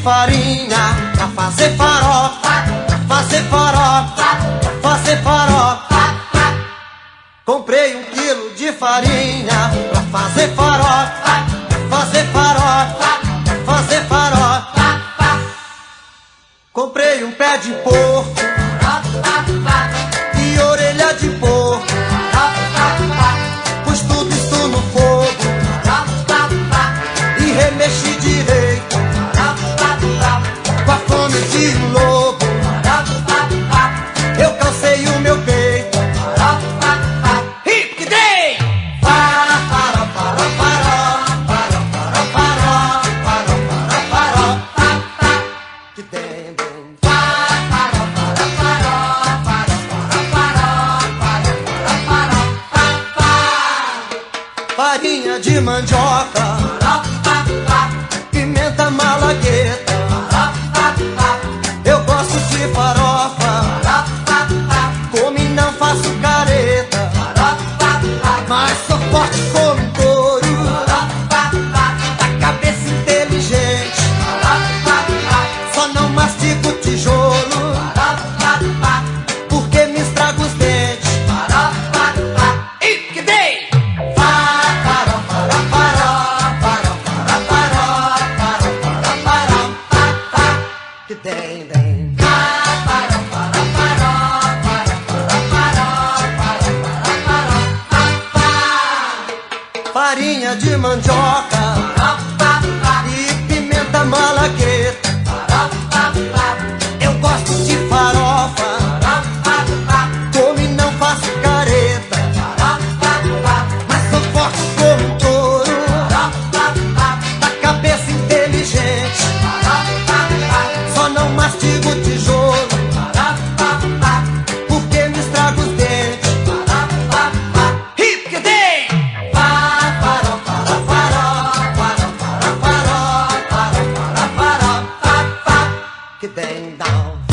farinha pra fazer farofa, pra fazer farofa, pra fazer farofa. Comprei 1 quilo de farinha pra fazer farofa, pra fazer farofa, pra fazer farofa. Comprei um pé de porco e orelha de porco, pus tudo isso no fogo e remexi direito com a fome de um lobo. Eu calcei o meu peito, hip day, faró, faró, faró, faró, faró, faró, faró, faró, faró, que tem bem. Farinha de mandioca, pimenta malagueta, eu gosto de farofa, como e não faço careta, mas sou forte como um touro, da cabeça inteligente, só não mastigo tijolo, porque me estrago os dentes. E que dei! Que tem, tem. Farinha de mandioca e pimenta malagueta, eu gosto de farofa, como e não faço careta, mas sou forte como um touro, da cabeça inteligente, só não mastigo tijolo, porque me estrago os dentes. Hip que tem! Faró, faró, faró, faró, faró, faró, faró, faró, faró, que tem down.